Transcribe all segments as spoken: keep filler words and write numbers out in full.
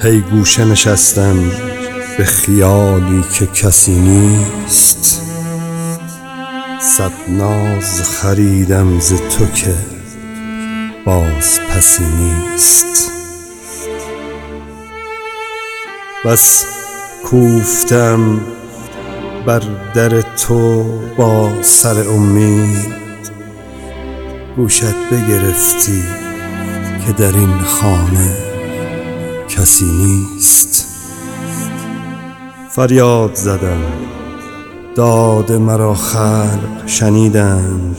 پی گوشه نشستم به خیالی که کسی نیست. صد ناز خریدم ز تو که باز پسی نیست. بس کوفتم بر در تو با سر امید، گوشت بگرفتی که در این خانه کسی نیست. فریاد زدم، داد مرا خلق شنیدند،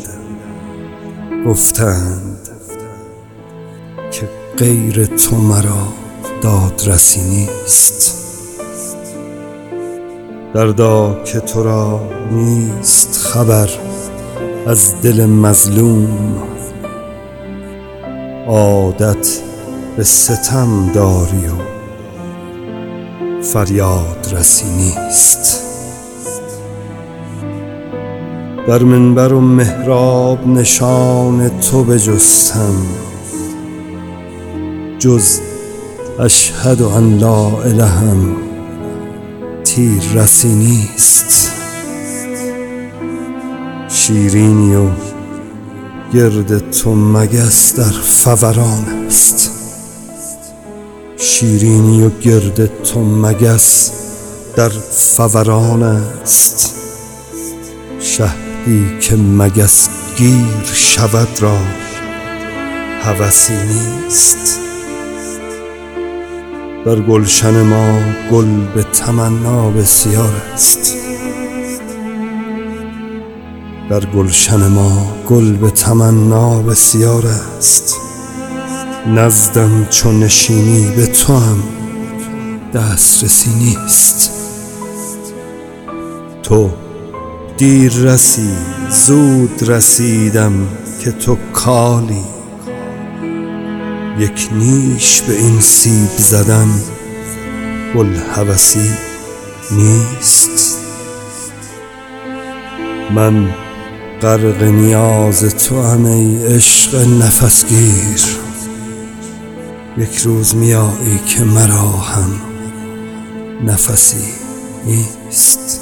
گفتند که غیر تو مرا دادرسی نیست. دردا که تو را نیست خبر از دل مظلوم، عادت به ستم داری و فریاد رسی نیست. در منبر و محراب نشان تو بجستم، جز اشهد ان لا الهم تیر رسی نیست. شیرینی و گرد تو مگس در فوران است، شیرینی و گرد تو مگس در فوران است. شهدی که مگس گیر شود را هوسی نیست. در گلشن ما گل به تمنا بسیار است، در گلشن ما گل به تمنا بسیار است. نزدم چون نشینی به تو هم دسترسی نیست. تو دیر رسی زود رسیدم که تو کالی، یک نیش به این سیب زدن بوالهوسی نیست. من غرق نیاز تو ام ای عشق نفسگیر، یک روز میایی که مرا هم نفسی نیست.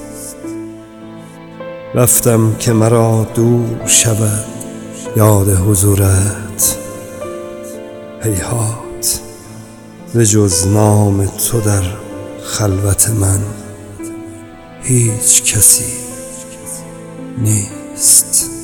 رفتم که مرا دور شود یاد حضورت، هیهات به جز نام تو در خلوت من هیچ کسی نیست.